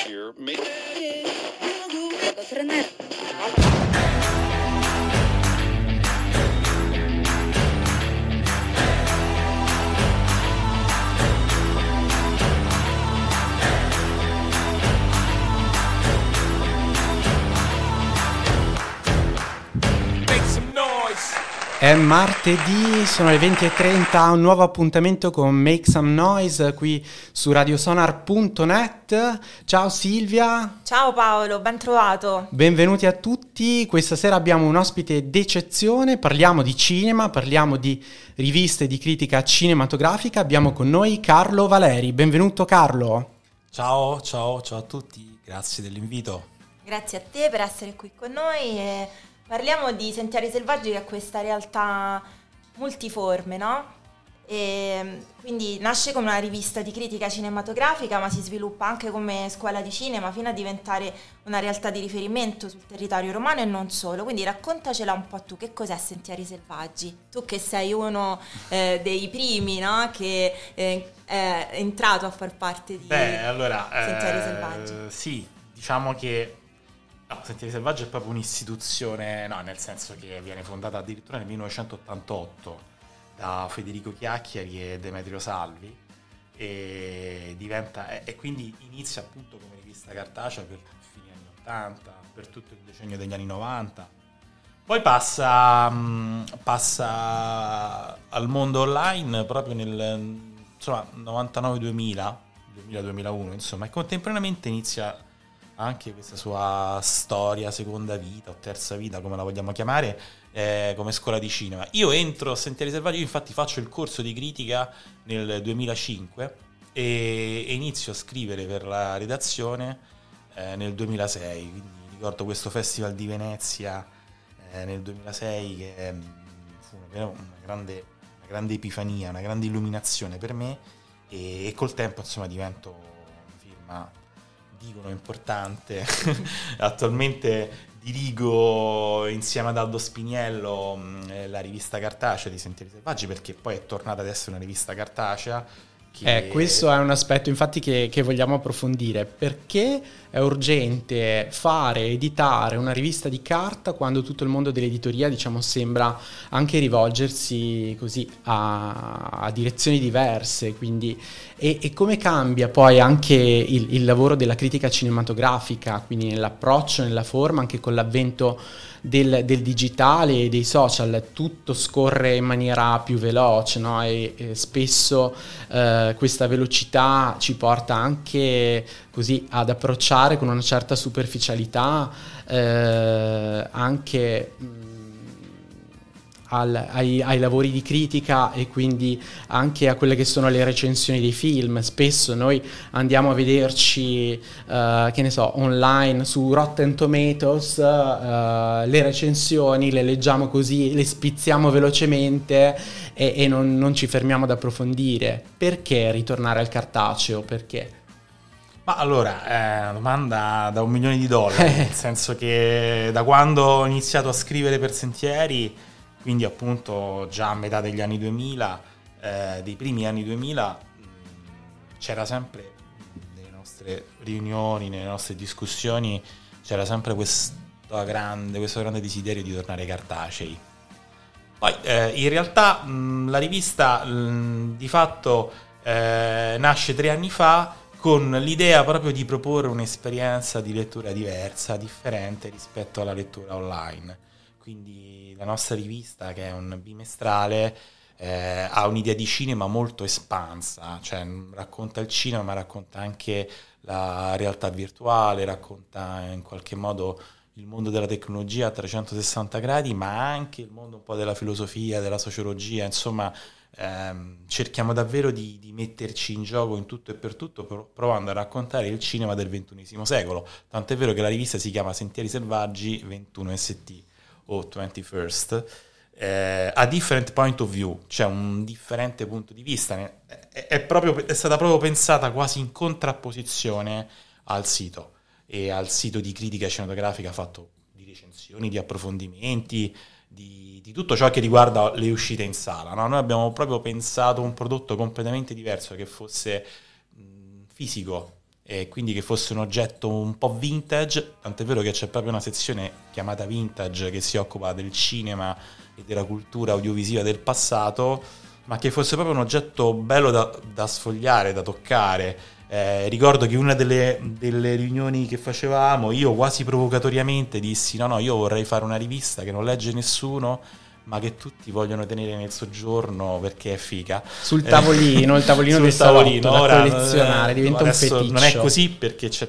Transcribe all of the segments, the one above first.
È martedì, sono le 20:30, un nuovo appuntamento con Make Some Noise qui su radiosonar.net. Ciao Silvia. Ciao Paolo, ben trovato. Benvenuti a tutti. Questa sera abbiamo un ospite d'eccezione, parliamo di cinema, parliamo di riviste di critica cinematografica. Abbiamo con noi Carlo Valeri. Benvenuto Carlo. Ciao a tutti, grazie dell'invito. Grazie a te per essere qui con noi e parliamo di Sentieri Selvaggi, che è questa realtà multiforme, no? E quindi nasce come una rivista di critica cinematografica, ma si sviluppa anche come scuola di cinema fino a diventare una realtà di riferimento sul territorio romano e non solo. Quindi raccontacela un po' tu, che cos'è Sentieri Selvaggi? Tu che sei uno dei primi, no? Che è entrato a far parte di Sentieri Selvaggi. Sì, diciamo che Sentieri Selvaggi è proprio un'istituzione, nel senso che viene fondata addirittura nel 1988 da Federico Chiacchieri e Demetrio Salvi e quindi inizia appunto come rivista cartacea per fine anni 80, per tutto il decennio degli anni 90. Poi passa al mondo online proprio nel 99-2000, 2000-2001, insomma, e contemporaneamente inizia anche questa sua storia, seconda vita o terza vita, come la vogliamo chiamare, come scuola di cinema. Io entro a Sentieri Selvaggi, infatti faccio il corso di critica nel 2005 e inizio a scrivere per la redazione nel 2006, quindi ricordo questo Festival di Venezia nel 2006 che fu una grande epifania, una grande illuminazione per me e col tempo insomma divento una firma, dicono, importante. Attualmente dirigo insieme ad Aldo Spiniello la rivista cartacea di Sentieri Selvaggi, perché poi è tornata ad essere una rivista cartacea. Questo è un aspetto infatti che vogliamo approfondire, perché è urgente editare una rivista di carta quando tutto il mondo dell'editoria, diciamo, sembra anche rivolgersi così a direzioni diverse, quindi e come cambia poi anche il lavoro della critica cinematografica, quindi nell'approccio, nella forma, anche con l'avvento del digitale e dei social. Tutto scorre in maniera più veloce, no? E spesso questa velocità ci porta anche così ad approcciare con una certa superficialità anche ai lavori di critica e quindi anche a quelle che sono le recensioni dei film. Spesso noi andiamo a vederci online su Rotten Tomatoes le recensioni, le leggiamo così, le spizziamo velocemente e non ci fermiamo ad approfondire. Perché ritornare al cartaceo? Perché? Ma allora, è una domanda da $1 milione, nel senso che da quando ho iniziato a scrivere per Sentieri, quindi appunto già a metà degli anni 2000, dei primi anni 2000, c'era sempre nelle nostre riunioni, nelle nostre discussioni, c'era sempre questo grande desiderio di tornare cartacei. Poi in realtà la rivista di fatto nasce 3 anni fa con l'idea proprio di proporre un'esperienza di lettura diversa, differente rispetto alla lettura online. Quindi la nostra rivista, che è un bimestrale, ha un'idea di cinema molto espansa, cioè racconta il cinema ma racconta anche la realtà virtuale, racconta in qualche modo il mondo della tecnologia a 360 gradi, ma anche il mondo un po' della filosofia, della sociologia, insomma cerchiamo davvero di metterci in gioco in tutto e per tutto, provando a raccontare il cinema del XXI secolo, tant'è vero che la rivista si chiama Sentieri Selvaggi 21 ST o 21st, a different point of view, cioè un differente punto di vista, è stata proprio pensata quasi in contrapposizione al sito di critica cinematografica fatto di recensioni, di approfondimenti, di tutto ciò che riguarda le uscite in sala, no? Noi abbiamo proprio pensato un prodotto completamente diverso, che fosse fisico e quindi che fosse un oggetto un po' vintage, tant'è vero che c'è proprio una sezione chiamata Vintage che si occupa del cinema e della cultura audiovisiva del passato, ma che fosse proprio un oggetto bello da sfogliare, da toccare. Ricordo che una delle riunioni che facevamo, io quasi provocatoriamente dissi no, io vorrei fare una rivista che non legge nessuno, ma che tutti vogliono tenere nel soggiorno perché è figa. Sul tavolino, il tavolino del salotto, da collezionare, diventa un feticcio. Non è così perché ci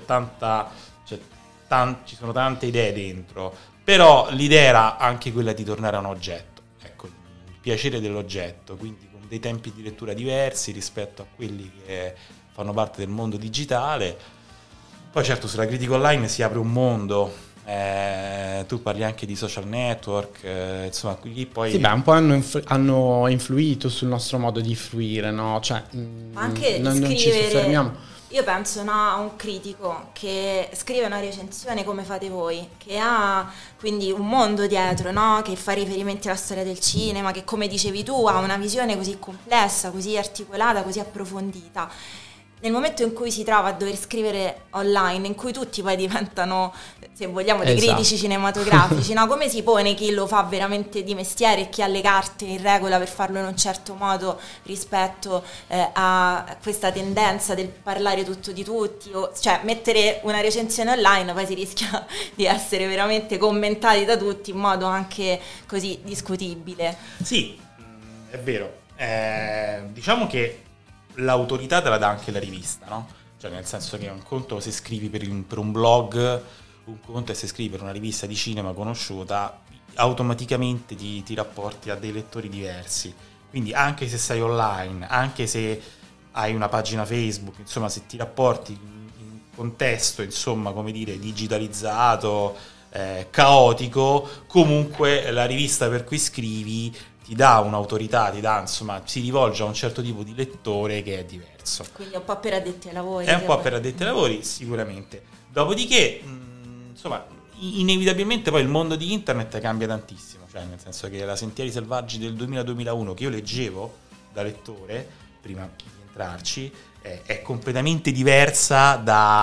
sono tante idee dentro, però l'idea era anche quella di tornare a un oggetto, ecco, il piacere dell'oggetto, quindi con dei tempi di lettura diversi rispetto a quelli che fanno parte del mondo digitale. Poi certo sulla critica online si apre un mondo. Tu parli anche di social network, insomma, qui poi sì, un po' hanno influito sul nostro modo di fruire, no? Cioè, anche non ci soffermiamo. Io penso a un critico che scrive una recensione come fate voi, che ha quindi un mondo dietro, no? Che fa riferimenti alla storia del cinema, che come dicevi tu ha una visione così complessa, così articolata, così approfondita. Nel momento in cui si trova a dover scrivere online, in cui tutti poi diventano, se vogliamo, dei critici cinematografici, no? Come si pone chi lo fa veramente di mestiere e chi ha le carte in regola per farlo in un certo modo rispetto a questa tendenza del parlare tutto di tutti, cioè mettere una recensione online poi si rischia di essere veramente commentati da tutti in modo anche così discutibile. Sì, è vero. Diciamo che l'autorità te la dà anche la rivista, no? Cioè nel senso che un conto se scrivi per un blog, un conto è se scrivi per una rivista di cinema conosciuta, automaticamente ti rapporti a dei lettori diversi. Quindi anche se sei online, anche se hai una pagina Facebook, insomma se ti rapporti in un contesto, insomma, come dire, digitalizzato, caotico, comunque la rivista per cui scrivi ti dà un'autorità, insomma, si rivolge a un certo tipo di lettore che è diverso. Quindi è un po' per addetti ai lavori. È un po' per addetti ai lavori, sicuramente. Dopodiché, insomma, inevitabilmente poi il mondo di internet cambia tantissimo, cioè nel senso che la Sentieri Selvaggi del 2000-2001 che io leggevo da lettore, prima di entrarci, è completamente diversa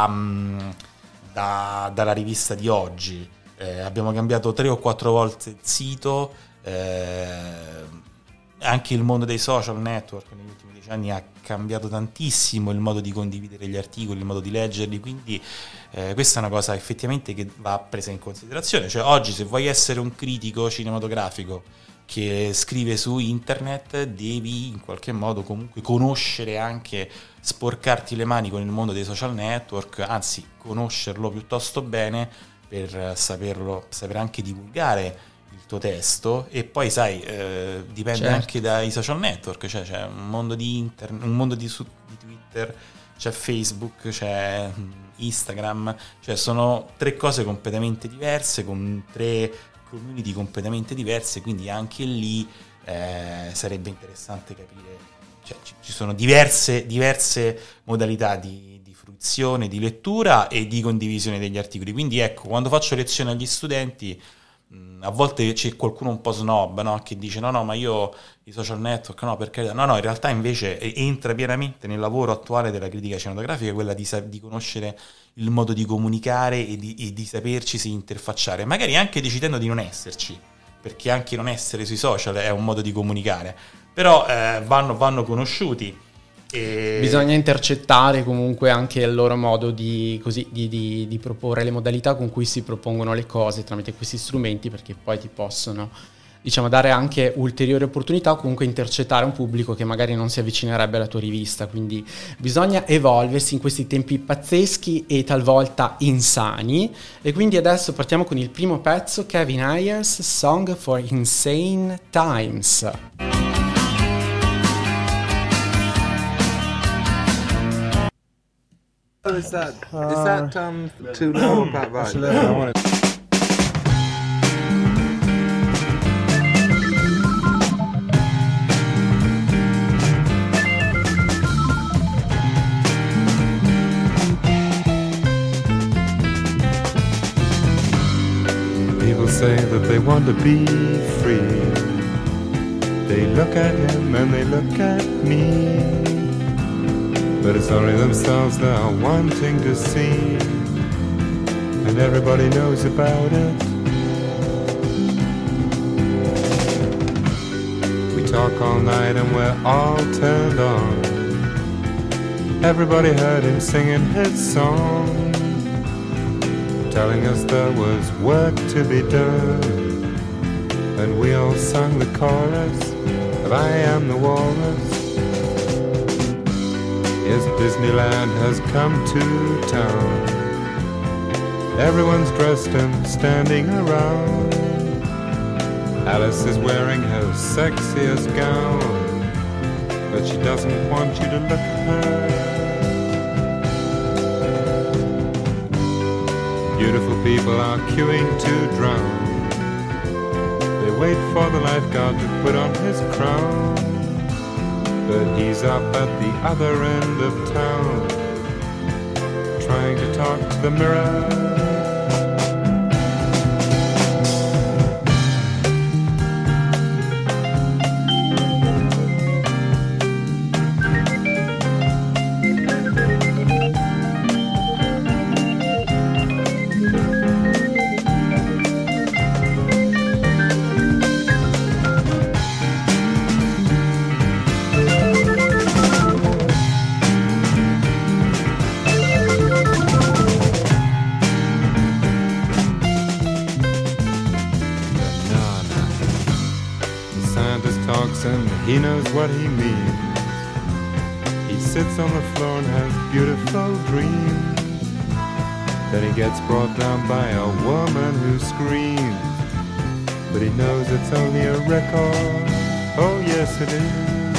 dalla rivista di oggi. Abbiamo cambiato 3 o 4 volte il sito, anche il mondo dei social network negli ultimi 10 anni ha cambiato tantissimo il modo di condividere gli articoli, il modo di leggerli, quindi questa è una cosa effettivamente che va presa in considerazione. Cioè oggi se vuoi essere un critico cinematografico che scrive su internet devi in qualche modo comunque conoscere, anche sporcarti le mani con il mondo dei social network, anzi conoscerlo piuttosto bene per sapere anche divulgare il tuo testo. E poi sai, dipende anche dai social network, cioè c'è un mondo di internet, un mondo di Twitter, c'è Facebook, c'è Instagram, cioè sono 3 cose completamente diverse con 3 community completamente diverse, quindi anche lì sarebbe interessante capire, cioè ci sono diverse modalità di fruizione, di lettura e di condivisione degli articoli. Quindi ecco, quando faccio lezioni agli studenti a volte c'è qualcuno un po' snob, no? Che dice no ma io i social network no, perché no, in realtà invece entra pienamente nel lavoro attuale della critica cinematografica quella di conoscere il modo di comunicare e di saperci interfacciare, magari anche decidendo di non esserci, perché anche non essere sui social è un modo di comunicare, però vanno conosciuti. Bisogna intercettare comunque anche il loro modo di proporre le modalità con cui si propongono le cose tramite questi strumenti, perché poi ti possono, diciamo, dare anche ulteriori opportunità o comunque intercettare un pubblico che magari non si avvicinerebbe alla tua rivista. Quindi bisogna evolversi in questi tempi pazzeschi e talvolta insani. E quindi adesso partiamo con il primo pezzo, Kevin Ayers, Song for Insane Times. Is that too low or quite right? People say that they want to be free. They look at him and they look at me. but it's only themselves they're wanting to see, and everybody knows about it. We talk all night and we're all turned on. Everybody heard him singing his song, telling us there was work to be done, and we all sang the chorus of I Am the Walrus. Yes, Disneyland has come to town. Everyone's dressed and standing around. Alice is wearing her sexiest gown, but she doesn't want you to look at her. Beautiful people are queuing to drown. They wait for the lifeguard to put on his crown, but he's up at the other end of town, trying to talk to the mirror. He knows what he means. He sits on the floor and has beautiful dreams. Then he gets brought down by a woman who screams, but he knows it's only a record. Oh yes it is.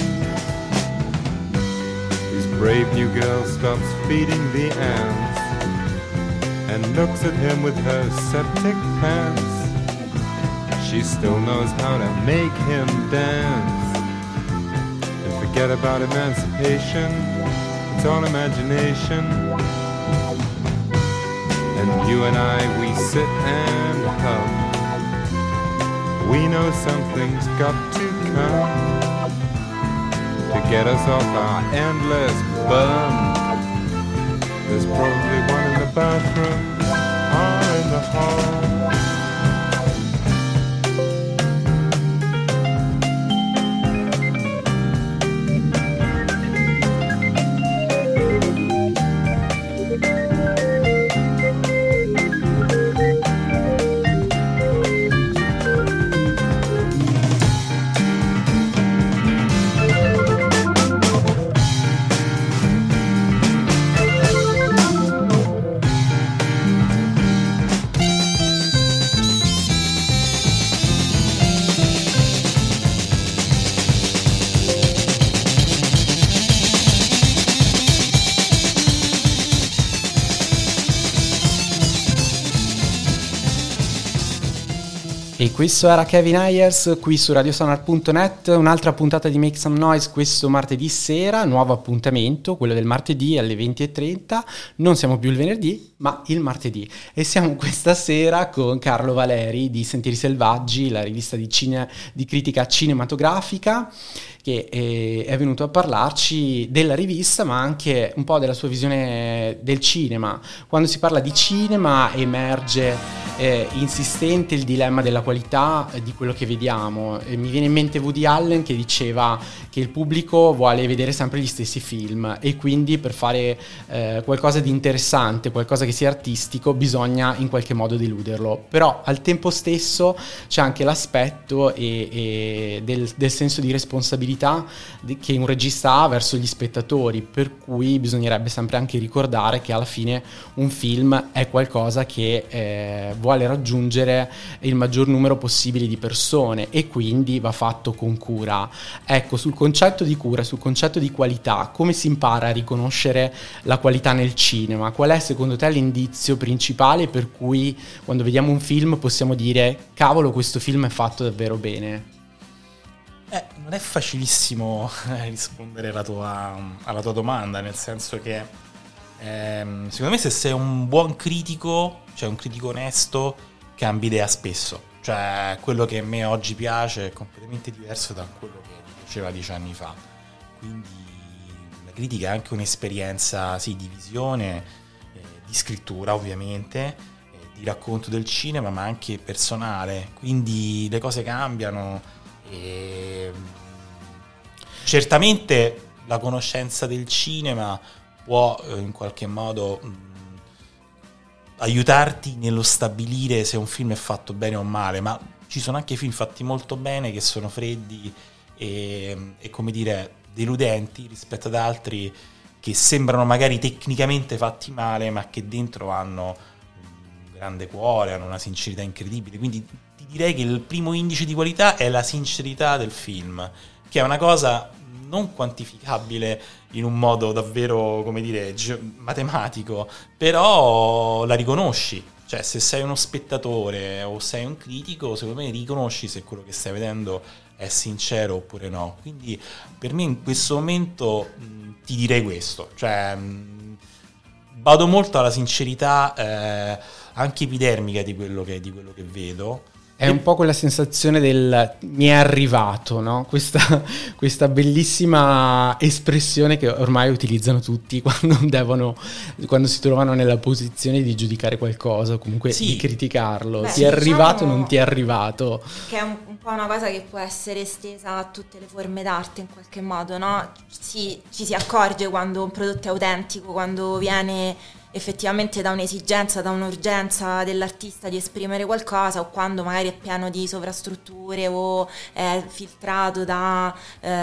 His brave new girl stops feeding the ants and looks at him with her septic pants. She still knows how to make him dance. Forget about emancipation, it's all imagination. And you and I, we sit and hum. We know something's got to come to get us off our endless bum. There's probably one in the bathroom or in the hall. E questo era Kevin Ayers qui su radiosonar.net, un'altra puntata di Make Some Noise questo martedì sera, nuovo appuntamento, quello del martedì alle 20:30, non siamo più il venerdì ma il martedì e siamo questa sera con Carlo Valeri di Sentieri Selvaggi, la rivista di critica cinematografica, che è venuto a parlarci della rivista ma anche un po' della sua visione del cinema. Quando si parla di cinema emerge insistente il dilemma della qualità di quello che vediamo. Mi viene in mente Woody Allen che diceva che il pubblico vuole vedere sempre gli stessi film e quindi per fare qualcosa di interessante, qualcosa che sia artistico, bisogna in qualche modo deluderlo. Però al tempo stesso c'è anche l'aspetto del senso di responsabilità che un regista ha verso gli spettatori, per cui bisognerebbe sempre anche ricordare che alla fine un film è qualcosa che vuole raggiungere il maggior numero possibile di persone e quindi va fatto con cura. Ecco, sul concetto di cura, sul concetto di qualità, come si impara a riconoscere la qualità nel cinema? Qual è secondo te l'indizio principale per cui quando vediamo un film possiamo dire cavolo, questo film è fatto davvero bene? Non è facilissimo rispondere alla tua domanda, nel senso che secondo me se sei un buon critico, cioè un critico onesto, cambi idea spesso. Cioè quello che a me oggi piace è completamente diverso da quello che mi piaceva 10 anni fa. Quindi la critica è anche un'esperienza, sì, di visione, di scrittura ovviamente, di racconto del cinema, ma anche personale, quindi le cose cambiano e certamente la conoscenza del cinema può in qualche modo aiutarti nello stabilire se un film è fatto bene o male, ma ci sono anche film fatti molto bene che sono freddi e come dire deludenti rispetto ad altri che sembrano magari tecnicamente fatti male, ma che dentro hanno un grande cuore, hanno una sincerità incredibile. Quindi ti direi che il primo indice di qualità è la sincerità del film, che è una cosa non quantificabile in un modo davvero, come dire, matematico, però la riconosci. Cioè, se sei uno spettatore o sei un critico, secondo me riconosci se quello che stai vedendo è sincero oppure no. Quindi per me in questo momento ti direi questo, cioè vado molto alla sincerità anche epidermica di quello che vedo. È un po' quella sensazione del mi è arrivato, no? Questa bellissima espressione che ormai utilizzano tutti quando si trovano nella posizione di giudicare qualcosa o comunque sì, di criticarlo. Beh, ti è arrivato o diciamo non ti è arrivato? Che è un po' una cosa che può essere estesa a tutte le forme d'arte in qualche modo, no? Ci si accorge quando un prodotto è autentico, quando viene effettivamente da un'esigenza, da un'urgenza dell'artista di esprimere qualcosa, o quando magari è pieno di sovrastrutture o è filtrato da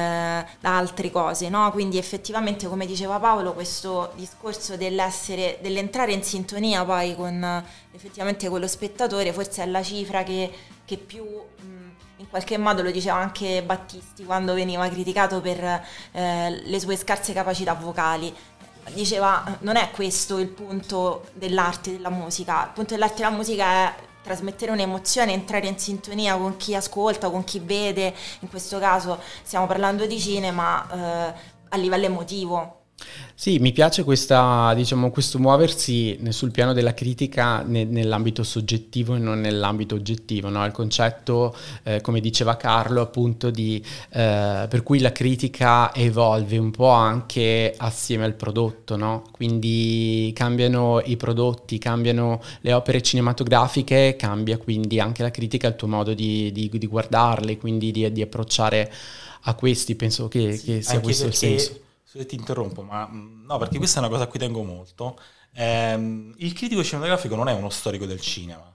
altre cose, no? Quindi effettivamente, come diceva Paolo, questo discorso dell'entrare in sintonia poi con effettivamente con lo spettatore forse è la cifra che più in qualche modo, lo diceva anche Battisti quando veniva criticato per le sue scarse capacità vocali. Diceva, non è questo il punto dell'arte della musica. Il punto dell'arte della musica è trasmettere un'emozione, entrare in sintonia con chi ascolta, con chi vede. In questo caso stiamo parlando di cinema a livello emotivo. Sì, mi piace questo muoversi sul piano della critica nell'ambito soggettivo e non nell'ambito oggettivo, no? Il concetto, come diceva Carlo, appunto per cui la critica evolve un po' anche assieme al prodotto, no? Quindi cambiano i prodotti, cambiano le opere cinematografiche, cambia quindi anche la critica, il tuo modo di guardarle, quindi di approcciare a questi. Penso che sia questo il senso. Se ti interrompo, ma no, perché questa è una cosa a cui tengo molto. Il critico cinematografico non è uno storico del cinema.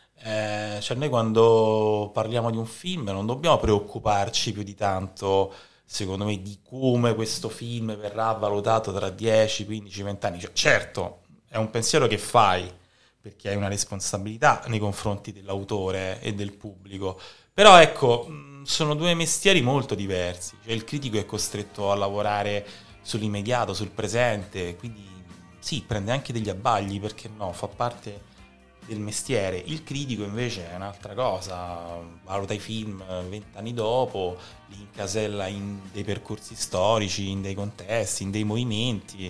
Cioè noi quando parliamo di un film non dobbiamo preoccuparci più di tanto, secondo me, di come questo film verrà valutato tra 10, 15, 20 anni. Cioè, certo, è un pensiero che fai perché hai una responsabilità nei confronti dell'autore e del pubblico. Però ecco, sono due mestieri molto diversi. Cioè, il critico è costretto a lavorare sull'immediato, sul presente, quindi sì, prende anche degli abbagli, perché no, fa parte del mestiere. Il critico invece è un'altra cosa, valuta i film 20 anni dopo, li incasella in dei percorsi storici, in dei contesti, in dei movimenti,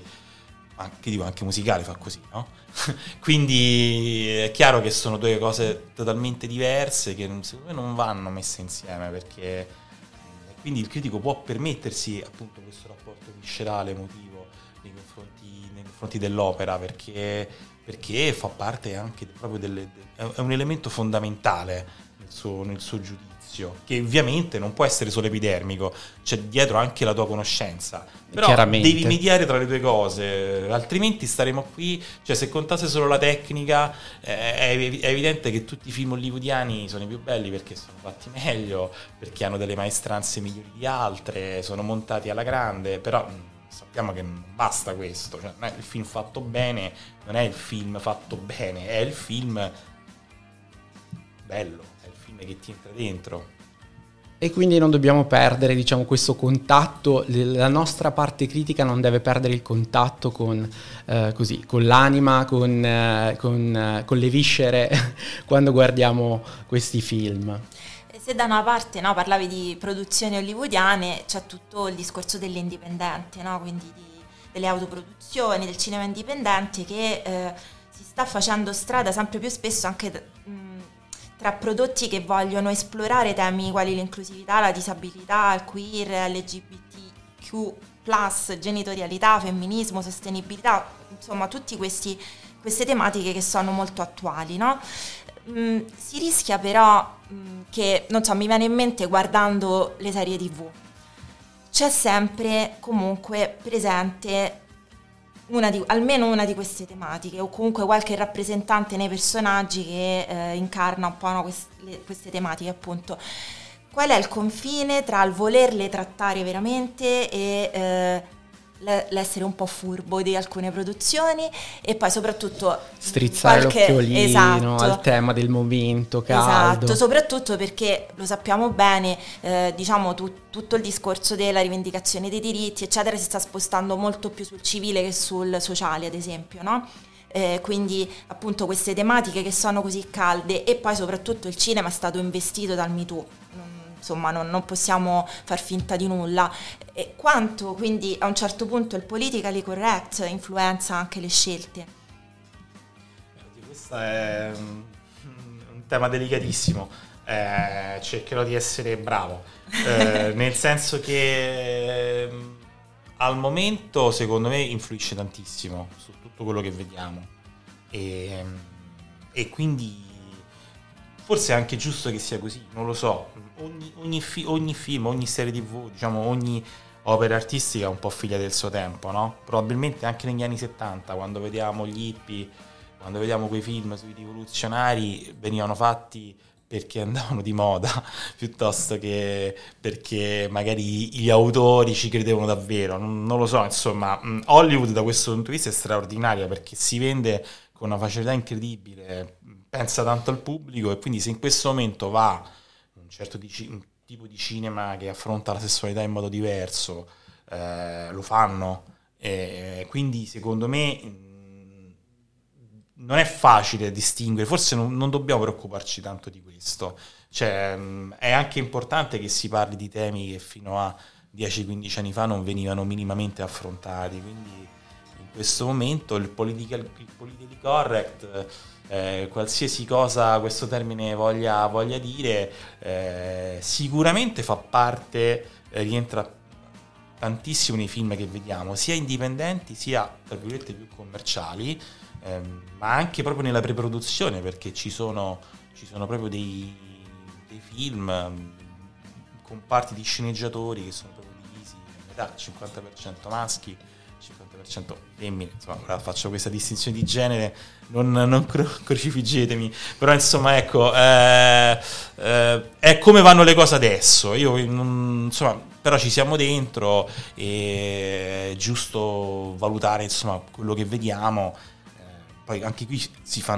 anche musicale fa così, no? Quindi è chiaro che sono due cose totalmente diverse che secondo me non vanno messe insieme, perché quindi il critico può permettersi appunto questo rapporto viscerale, emotivo nei confronti dell'opera, perché fa parte anche proprio è un elemento fondamentale nel suo giudizio, che ovviamente non può essere solo epidermico, c'è dietro anche la tua conoscenza, però devi mediare tra le due cose, altrimenti staremo qui, cioè se contasse solo la tecnica è evidente che tutti i film hollywoodiani sono i più belli perché sono fatti meglio, perché hanno delle maestranze migliori di altre, sono montati alla grande, però sappiamo che non basta questo, cioè non è il film fatto bene, non è il film fatto bene, è il film bello, è il film che ti entra dentro. E quindi non dobbiamo perdere, diciamo, questo contatto, la nostra parte critica non deve perdere il contatto con l'anima, con le viscere quando guardiamo questi film. Se da una parte, no, parlavi di produzioni hollywoodiane, c'è tutto il discorso dell'indipendente, no? Quindi delle autoproduzioni, del cinema indipendente che si sta facendo strada sempre più spesso anche tra prodotti che vogliono esplorare temi quali l'inclusività, la disabilità, il queer, LGBTQ+, genitorialità, femminismo, sostenibilità, insomma tutte queste tematiche che sono molto attuali, no? Si rischia però che, non so, mi viene in mente guardando le serie TV, c'è sempre comunque presente almeno una di queste tematiche, o comunque qualche rappresentante nei personaggi che incarna un po', no, queste tematiche, appunto. Qual è il confine tra il volerle trattare veramente e l'essere un po' furbo di alcune produzioni, e poi soprattutto strizzare l'occhiolino, esatto, al tema del momento caldo. Esatto, soprattutto perché lo sappiamo bene, diciamo tutto il discorso della rivendicazione dei diritti eccetera si sta spostando molto più sul civile che sul sociale, ad esempio, no? Quindi appunto queste tematiche che sono così calde, e poi soprattutto il cinema è stato investito dal Me Too. Insomma, non possiamo far finta di nulla. E quanto quindi a un certo punto il politically correct influenza anche le scelte? Questo è un tema delicatissimo. Cercherò di essere bravo, nel senso che al momento secondo me influisce tantissimo su tutto quello che vediamo, e quindi forse è anche giusto che sia così, non lo so. Ogni film, ogni serie TV, diciamo ogni opera artistica è un po' figlia del suo tempo, no? Probabilmente anche negli anni 70, quando vediamo gli hippie, quando vediamo quei film sui rivoluzionari, venivano fatti perché andavano di moda, piuttosto che perché magari gli autori ci credevano davvero. Non lo so, insomma, Hollywood da questo punto di vista è straordinaria, perché si vende con una facilità incredibile, pensa tanto al pubblico, e quindi se in questo momento va un certo tipo di cinema che affronta la sessualità in modo diverso, lo fanno, quindi secondo me non è facile distinguere, forse non dobbiamo preoccuparci tanto di questo, cioè è anche importante che si parli di temi che fino a 10-15 anni fa non venivano minimamente affrontati, quindi in questo momento il politically correct, qualsiasi cosa questo termine voglia dire, sicuramente fa parte, rientra tantissimo nei film che vediamo, sia indipendenti sia tra virgolette più commerciali, ma anche proprio nella preproduzione, perché ci sono proprio dei film con parti di sceneggiatori che sono proprio divisi a metà, 50% maschi, 50% femmine. Insomma, ora faccio questa distinzione di genere, non crocifiggetemi, però insomma ecco, è come vanno le cose adesso. Insomma, però ci siamo dentro, e è giusto valutare insomma quello che vediamo. Poi anche qui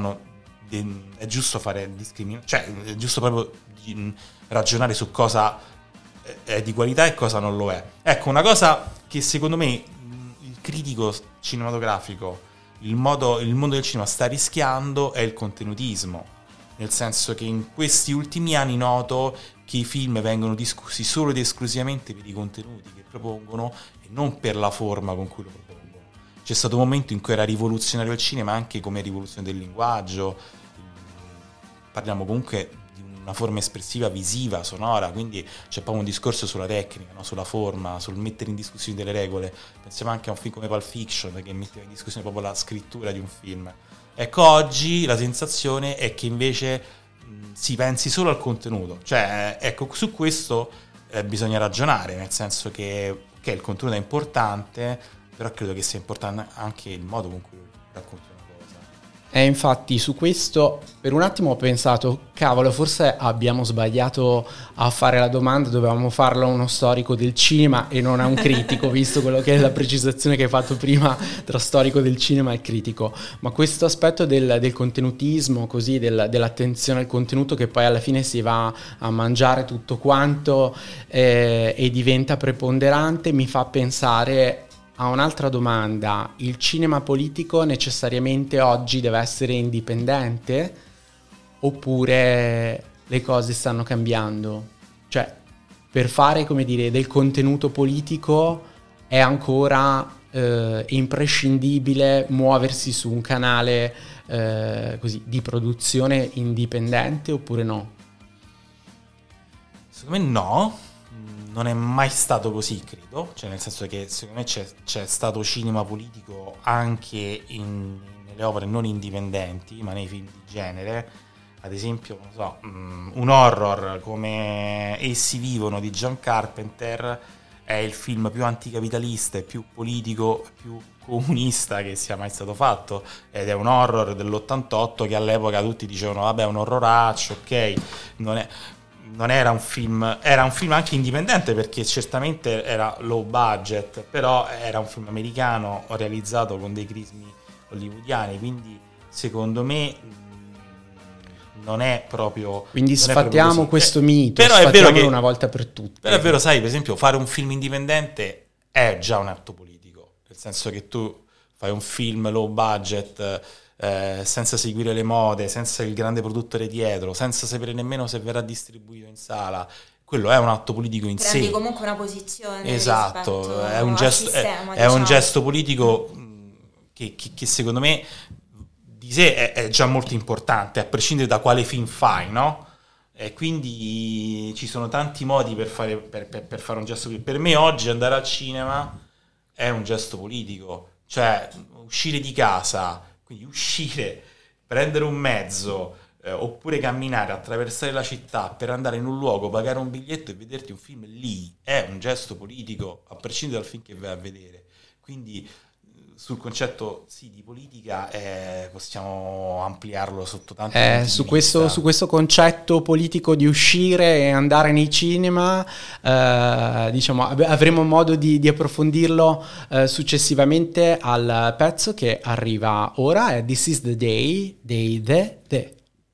è giusto fare cioè è giusto proprio ragionare su cosa è di qualità e cosa non lo è. Ecco, una cosa che secondo me il critico cinematografico, il mondo del cinema sta rischiando è il contenutismo, nel senso che in questi ultimi anni noto che i film vengono discussi solo ed esclusivamente per i contenuti che propongono e non per la forma con cui lo propongono. C'è stato un momento in cui era rivoluzionario il cinema anche come rivoluzione del linguaggio, parliamo comunque di una forma espressiva visiva, sonora, quindi c'è proprio un discorso sulla tecnica, no? Sulla forma, sul mettere in discussione delle regole. Pensiamo anche a un film come Pulp Fiction, che metteva in discussione proprio la scrittura di un film. Ecco, oggi la sensazione è che invece si pensi solo al contenuto, cioè ecco, su questo bisogna ragionare, nel senso che il contenuto è importante, però credo che sia importante anche il modo con cui racconti una cosa. Infatti su questo per un attimo ho pensato, cavolo, forse abbiamo sbagliato a fare la domanda, dovevamo farlo a uno storico del cinema e non a un critico, visto quello che è la precisazione che hai fatto prima tra storico del cinema e critico. Ma questo aspetto del contenutismo, così dell'attenzione al contenuto, che poi alla fine si va a mangiare tutto quanto e diventa preponderante, mi fa pensare a un'altra domanda: il cinema politico necessariamente oggi deve essere indipendente oppure le cose stanno cambiando? Cioè, per fare, come dire, del contenuto politico è ancora imprescindibile muoversi su un canale così di produzione indipendente oppure no? Secondo me no, non è mai stato così, credo, cioè nel senso che secondo me c'è stato cinema politico anche nelle opere non indipendenti, ma nei film di genere. Ad esempio, non so, un horror come Essi vivono di John Carpenter è il film più anticapitalista e più politico, più comunista che sia mai stato fatto, ed è un horror dell'88 che all'epoca tutti dicevano vabbè, è un horroraccio, ok, non era un film, era un film anche indipendente perché certamente era low budget, però era un film americano realizzato con dei crismi hollywoodiani, quindi secondo me non è proprio... Quindi sfattiamo questo mito, però è vero che una volta per tutte. Però è vero, sai, per esempio, fare un film indipendente è già un atto politico, nel senso che tu fai un film low budget, senza seguire le mode, senza il grande produttore dietro, senza sapere nemmeno se verrà distribuito in sala, quello è un atto politico in sé. Prendi comunque una posizione. Esatto, è un gesto, sistema, è un gesto politico che secondo me di sé è già molto importante, a prescindere da quale film fai, no? E quindi ci sono tanti modi per fare un gesto politico. Per me oggi andare al cinema è un gesto politico, cioè uscire di casa, quindi uscire, prendere un mezzo, oppure camminare, attraversare la città per andare in un luogo, pagare un biglietto e vederti un film lì, è un gesto politico, a prescindere dal film che vai a vedere. Quindi sul concetto di politica possiamo ampliarlo sotto tanti punti su di vista. su questo concetto politico di uscire e andare nei cinema, diciamo avremo modo di approfondirlo successivamente al pezzo che arriva ora, è This is the Day dei The.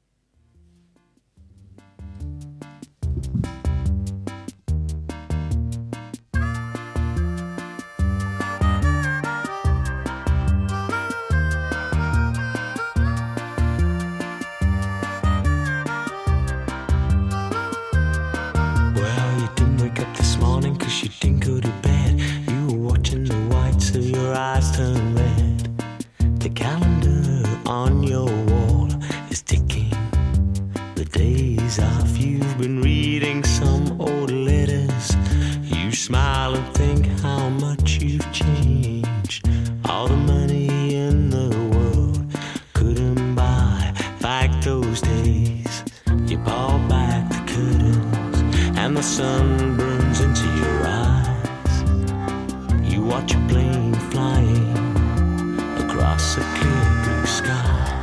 You didn't go to bed. You were watching the whites of your eyes turn red. The calendar on your wall is ticking the days off. You've been reading some old letters. You smile and think how much you've changed. All the money in the world couldn't buy back those days. You pull back the curtains and the sun burns into your eyes. You watch a plane flying across a clear blue sky.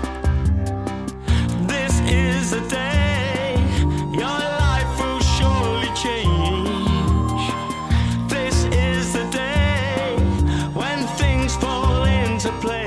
This is the day your life will surely change. This is the day when things fall into place.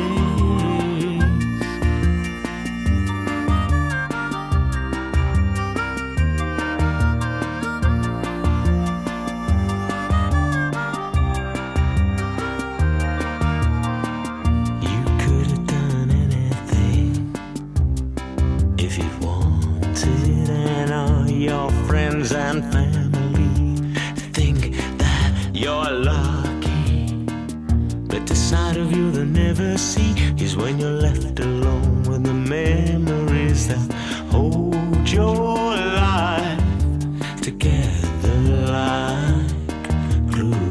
And family think that you're lucky, but the side of you they'll never see is when you're left alone with the memories that hold your life together like glue.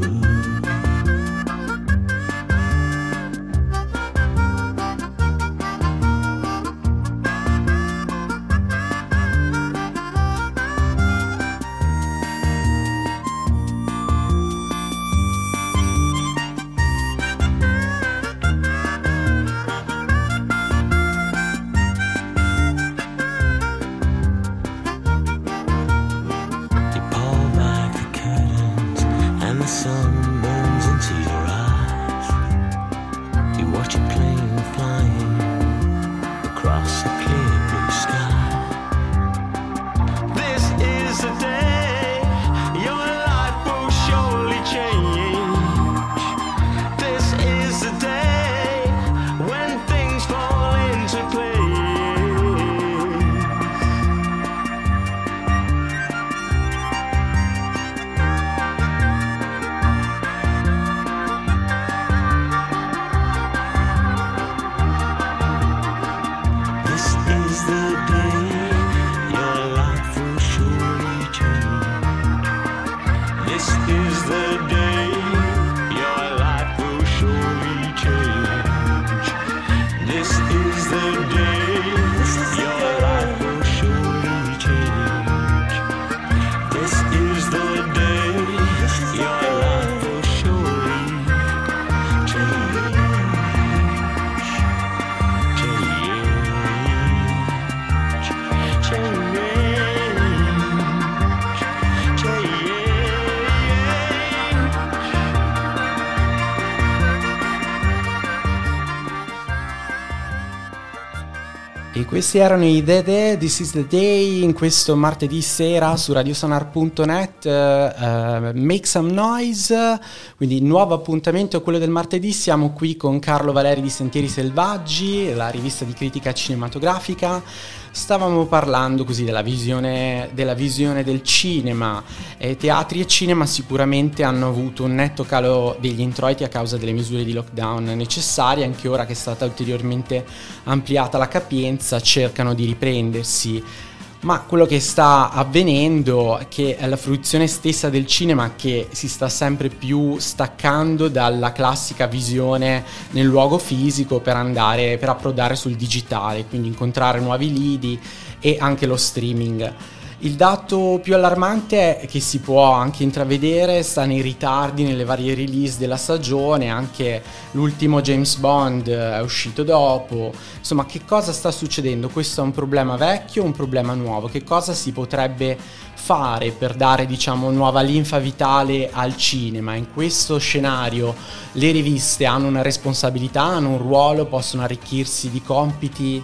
E questi erano i Dede, This is the Day, in questo martedì sera su radiosonar.net, Make Some Noise, quindi nuovo appuntamento, quello del martedì. Siamo qui con Carlo Valeri di Sentieri Selvaggi, la rivista di critica cinematografica. Stavamo parlando così della visione del cinema. Teatri e cinema sicuramente hanno avuto un netto calo degli introiti a causa delle misure di lockdown necessarie. Anche ora che è stata ulteriormente ampliata la capienza, cercano di riprendersi. Ma quello che sta avvenendo è che è la fruizione stessa del cinema che si sta sempre più staccando dalla classica visione nel luogo fisico per approdare sul digitale, quindi incontrare nuovi lidi e anche lo streaming. Il dato più allarmante è che si può anche intravedere sta nei ritardi nelle varie release della stagione. Anche l'ultimo James Bond è uscito dopo. Insomma, che cosa sta succedendo? Questo è un problema vecchio o un problema nuovo? Che cosa si potrebbe fare per dare, diciamo, nuova linfa vitale al cinema? In questo scenario le riviste hanno una responsabilità, hanno un ruolo, possono arricchirsi di compiti?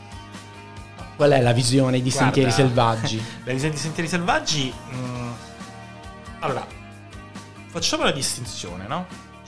Qual è la visione di Sentieri Selvaggi? La visione di Sentieri Selvaggi, allora, facciamo la distinzione, no?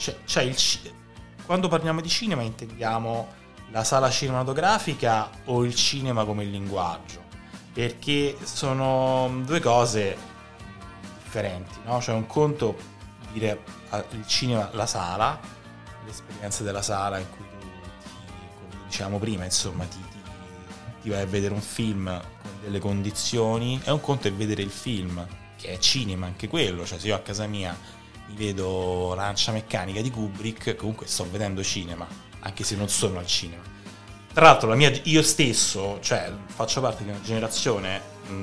Quando parliamo di cinema intendiamo la sala cinematografica o il cinema come linguaggio? Perché sono due cose differenti, no? Cioè un conto dire il cinema, la sala, l'esperienza della sala in cui tu, come dicevamo prima, insomma, ti vai a vedere un film con delle condizioni. È un conto è vedere il film, che è cinema anche quello. Cioè, se io a casa mia mi vedo L'Arancia Meccanica di Kubrick, comunque sto vedendo cinema, anche se non sono al cinema. Tra l'altro io stesso, cioè, faccio parte di una generazione,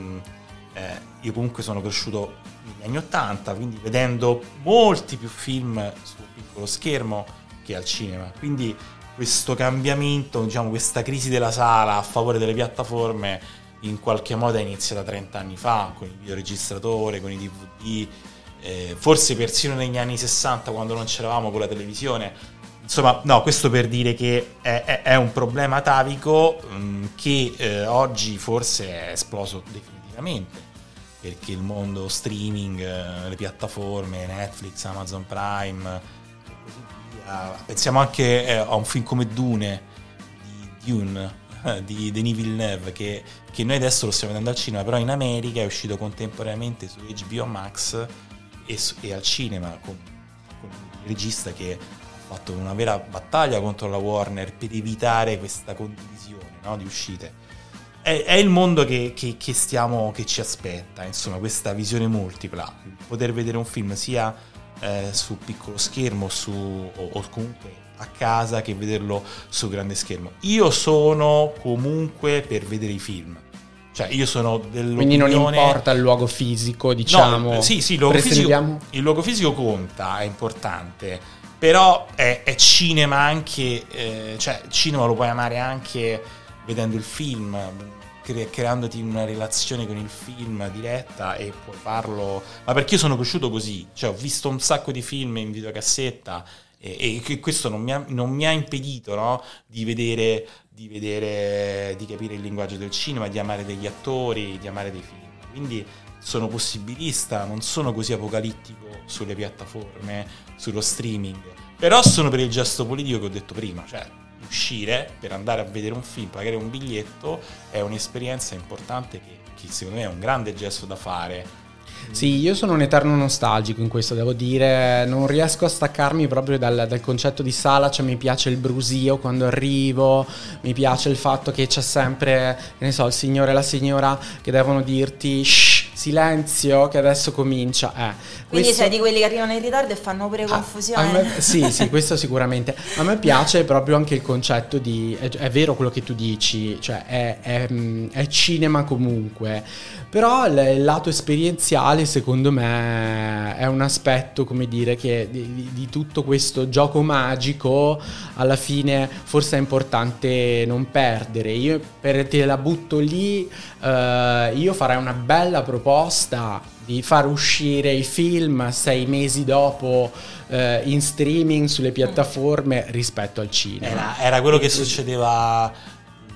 io comunque sono cresciuto negli anni 80, quindi vedendo molti più film sul piccolo schermo che al cinema. Quindi questo cambiamento, diciamo, questa crisi della sala a favore delle piattaforme in qualche modo è iniziata 30 anni fa, con il videoregistratore, con i DVD, forse persino negli anni 60 quando non c'eravamo con la televisione. Insomma, no, questo per dire che è un problema atavico che oggi forse è esploso definitivamente, perché il mondo streaming, le piattaforme, Netflix, Amazon Prime, pensiamo anche a un film come Dune di Denis Villeneuve che noi adesso lo stiamo vedendo al cinema, però in America è uscito contemporaneamente su HBO Max e al cinema con il regista che ha fatto una vera battaglia contro la Warner per evitare questa condivisione, no, di uscite. È il mondo che ci aspetta, insomma, questa visione multipla, poter vedere un film sia su piccolo schermo o comunque a casa che vederlo su grande schermo. Io sono comunque per vedere i film, cioè io sono dell'opinione, quindi non importa il luogo fisico, diciamo. No, sì, il luogo fisico conta, è importante, però è cinema anche, cioè cinema lo puoi amare anche vedendo il film, creandoti una relazione con il film diretta, e puoi farlo. Ma perché io sono cresciuto così, cioè ho visto un sacco di film in videocassetta e questo non mi ha impedito, no, di capire il linguaggio del cinema, di amare degli attori, di amare dei film. Quindi sono possibilista, non sono così apocalittico sulle piattaforme, sullo streaming, però sono per il gesto politico che ho detto prima, cioè uscire per andare a vedere un film, pagare un biglietto è un'esperienza importante che secondo me è un grande gesto da fare. Sì, io sono un eterno nostalgico in questo, devo dire, non riesco a staccarmi proprio dal concetto di sala. Cioè mi piace il brusio quando arrivo, mi piace il fatto che c'è sempre, che ne so, il signore e la signora che devono dirti shh, silenzio che adesso comincia. Quindi sei di quelli che arrivano in ritardo e fanno pure confusione. Sì, questo sicuramente. A me piace proprio anche il concetto di, è vero quello che tu dici, cioè è cinema comunque, però il lato esperienziale secondo me è un aspetto, come dire, che di tutto questo gioco magico alla fine forse è importante non perdere. Io te la butto lì, io farei una bella proposta di far uscire i film 6 mesi dopo in streaming sulle piattaforme rispetto al cinema. Era quello che succedeva 20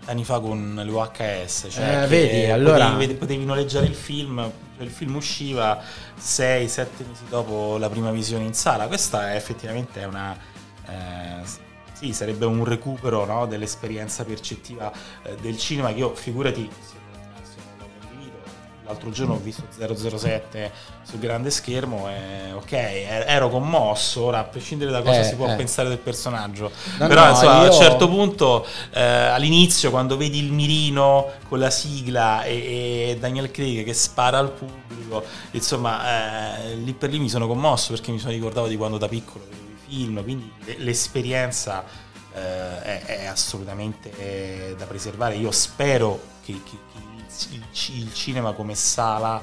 anni fa con le VHS, cioè vedi, allora potevi noleggiare il film usciva 6-7 mesi dopo la prima visione in sala. Questa effettivamente è una sì, sarebbe un recupero, no, dell'esperienza percettiva del cinema, che io, figurati, se non lo condivido, l'altro giorno ho visto 007 sul grande schermo e ok, ero commosso. Ora, a prescindere da cosa si può pensare del personaggio, però insomma, a un certo punto all'inizio, quando vedi il mirino con la sigla e Daniel Craig che spara al pubblico, insomma, lì per lì mi sono commosso, perché mi sono ricordato di quando da piccolo vedevo i film, quindi l'esperienza è assolutamente da preservare. Io spero che il cinema come sala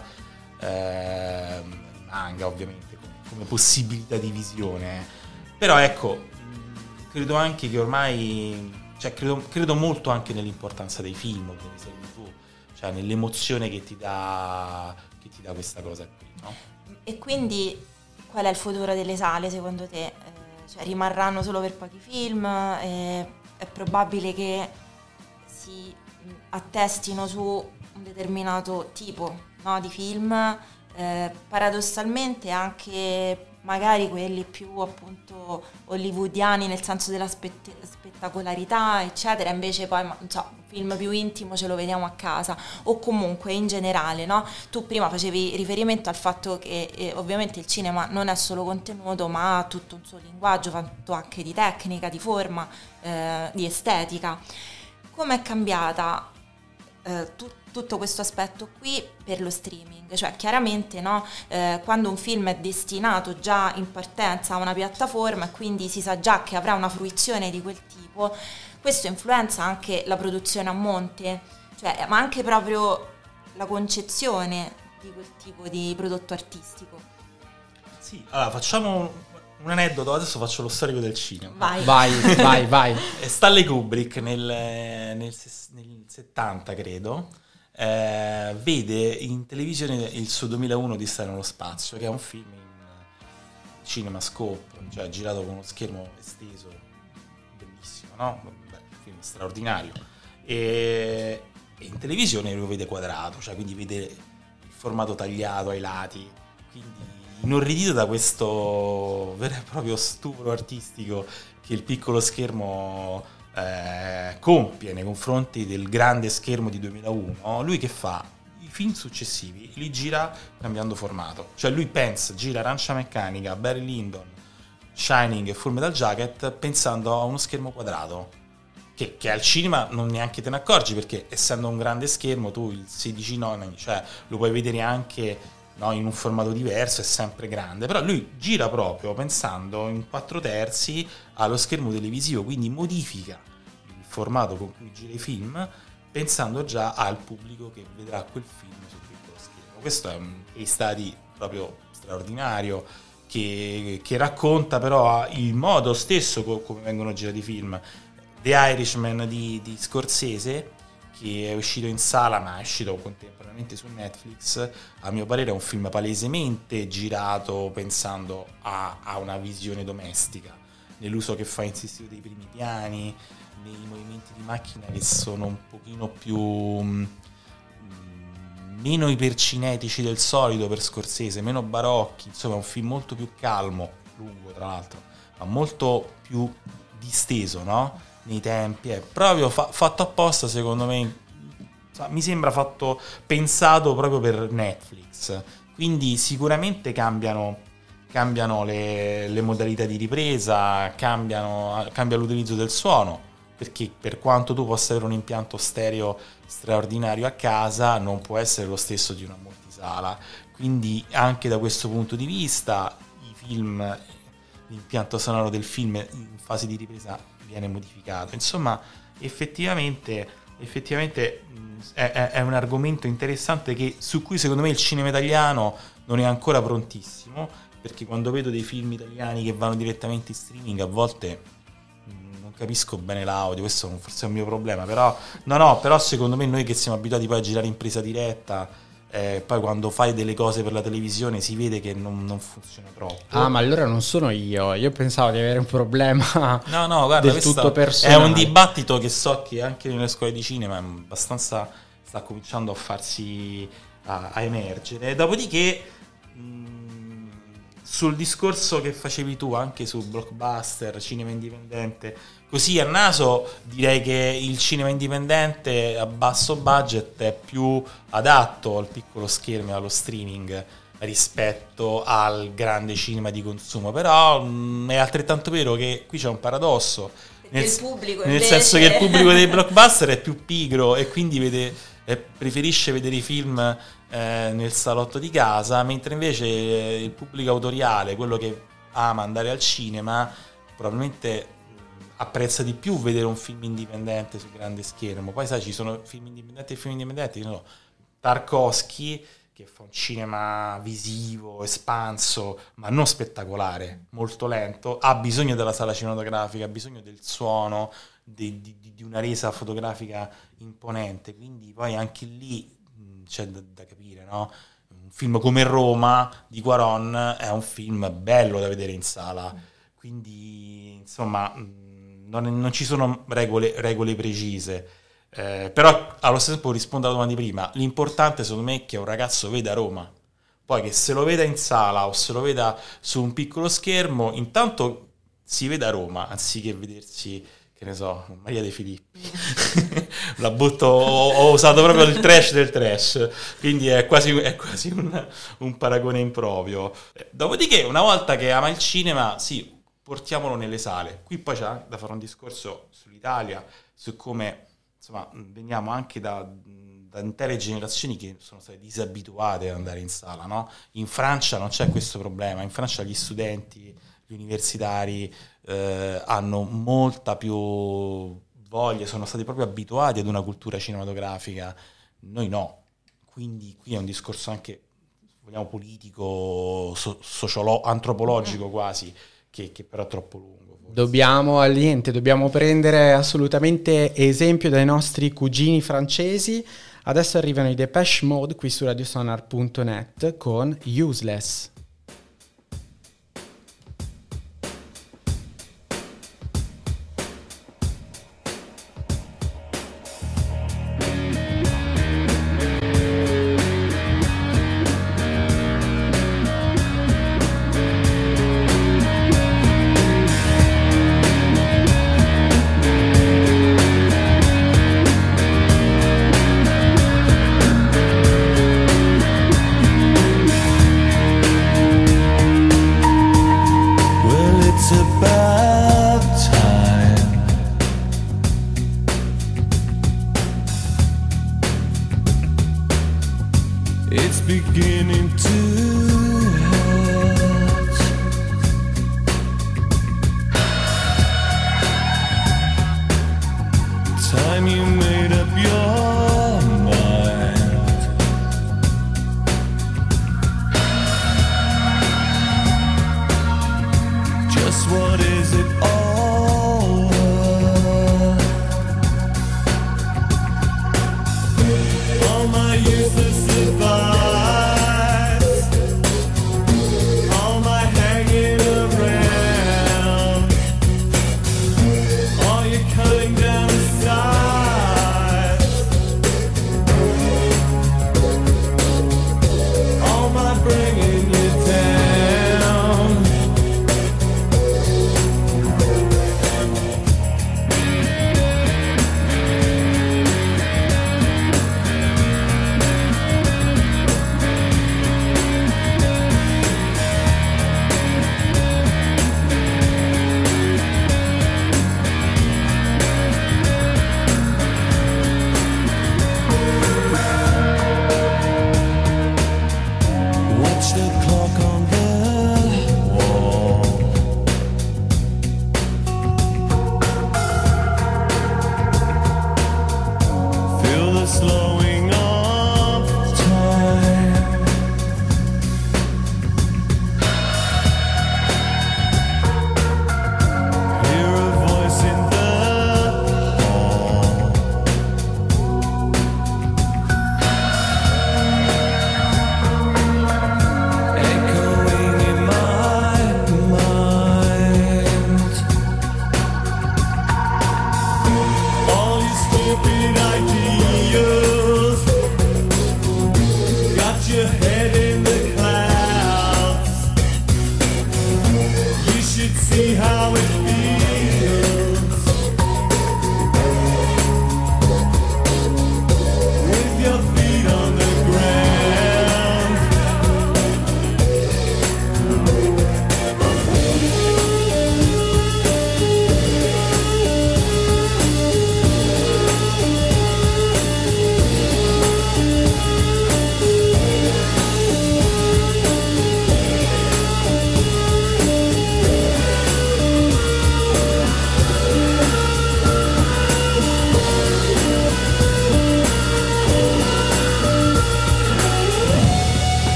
rimanga, ovviamente, come possibilità di visione, però ecco, credo anche che ormai, cioè credo molto anche nell'importanza dei film, delle serie TV, cioè nell'emozione che ti dà questa cosa qui, no? E quindi qual è il futuro delle sale secondo te? Cioè, rimarranno solo per pochi film? È probabile che si attestino su un determinato tipo, no, di film? Paradossalmente anche magari quelli più appunto hollywoodiani, nel senso della spettacolarità eccetera, invece poi un film più intimo ce lo vediamo a casa, o comunque in generale, no? Tu prima facevi riferimento al fatto che ovviamente il cinema non è solo contenuto, ma ha tutto un suo linguaggio fatto anche di tecnica, di forma, di estetica. Come è cambiata tutto questo aspetto qui per lo streaming? Cioè, chiaramente, no, quando un film è destinato già in partenza a una piattaforma e quindi si sa già che avrà una fruizione di quel tipo, questo influenza anche la produzione a monte, cioè, ma anche proprio la concezione di quel tipo di prodotto artistico. Sì, allora facciamo un aneddoto, adesso faccio lo storico del cinema. Vai. Stanley Kubrick nel 70, credo, vede in televisione il suo 2001 Odissea nello spazio, che è un film in CinemaScope, cioè girato con uno schermo esteso, bellissimo, no? Un film straordinario. E in televisione lo vede quadrato, cioè quindi vede il formato tagliato ai lati, quindi inorridito da questo vero e proprio stupro artistico che il piccolo schermo compie nei confronti del grande schermo di 2001, lui che fa? I film successivi li gira cambiando formato, cioè lui gira Arancia Meccanica, Barry Lyndon, Shining e Full Metal Jacket pensando a uno schermo quadrato, che al cinema non neanche te ne accorgi, perché essendo un grande schermo tu il 16:9, cioè lo puoi vedere anche, no, in un formato diverso, è sempre grande, però lui gira proprio pensando in 4/3 allo schermo televisivo, quindi modifica il formato con cui gira i film pensando già al pubblico che vedrà quel film sul piccolo schermo. Questo è un case study proprio straordinario che racconta però il modo stesso come vengono girati i film. The Irishman di Scorsese, che è uscito in sala ma è uscito contemporaneamente su Netflix, a mio parere è un film palesemente girato pensando a una visione domestica, nell'uso che fa insistito dei primi piani, nei movimenti di macchina che sono un pochino più meno ipercinetici del solito per Scorsese, meno barocchi, insomma è un film molto più calmo, lungo tra l'altro, ma molto più disteso, no? Nei tempi, è proprio fatto apposta, secondo me, mi sembra pensato proprio per Netflix, quindi sicuramente cambiano le modalità di ripresa, cambia l'utilizzo del suono, perché per quanto tu possa avere un impianto stereo straordinario a casa, non può essere lo stesso di una multisala, quindi anche da questo punto di vista l'impianto sonoro del film in fase di ripresa viene modificato. Insomma, effettivamente è un argomento interessante su cui secondo me il cinema italiano non è ancora prontissimo, perché quando vedo dei film italiani che vanno direttamente in streaming a volte non capisco bene l'audio, questo forse è un mio problema, però secondo me noi che siamo abituati poi a girare in presa diretta poi quando fai delle cose per la televisione si vede che non funziona troppo. Ah, ma allora non sono io pensavo di avere un problema no, guarda, del tutto personale. È un dibattito che so che anche nelle scuole di cinema abbastanza sta cominciando a farsi a emergere. Dopodiché sul discorso che facevi tu anche su blockbuster, cinema indipendente, così a naso direi che il cinema indipendente a basso budget è più adatto al piccolo schermo e allo streaming rispetto al grande cinema di consumo, però è altrettanto vero che qui c'è un paradosso, nel senso che il pubblico dei blockbuster è più pigro e quindi preferisce vedere i film nel salotto di casa, mentre invece il pubblico autoriale, quello che ama andare al cinema, probabilmente apprezza di più vedere un film indipendente sul grande schermo. Poi sai, ci sono film indipendenti, no? Tarkovsky, che fa un cinema visivo, espanso, ma non spettacolare, molto lento, ha bisogno della sala cinematografica, ha bisogno del suono, di una resa fotografica imponente, quindi poi anche lì c'è da capire, no? Un film come Roma di Cuarón è un film bello da vedere in sala, quindi insomma non ci sono regole precise, però allo stesso tempo rispondo alla domanda di prima, l'importante secondo me è che un ragazzo veda Roma, poi che se lo veda in sala o se lo veda su un piccolo schermo, intanto si veda Roma anziché vedersi, che ne so, Maria De Filippi. La butto, ho usato proprio il trash del trash, quindi è quasi un paragone improprio. Dopodiché, una volta che ama il cinema, sì, portiamolo nelle sale. Qui poi c'è da fare un discorso sull'Italia, su come insomma veniamo anche da intere generazioni che sono state disabituate ad andare in sala, no? In Francia non c'è questo problema, in Francia gli studenti, gli universitari hanno molta più voglia, sono stati proprio abituati ad una cultura cinematografica, noi no, quindi qui è un discorso anche, vogliamo, politico, antropologico quasi, che però è troppo lungo. Dobbiamo prendere assolutamente esempio dai nostri cugini francesi. Adesso arrivano i Depeche Mode qui su radiosonar.net con Useless.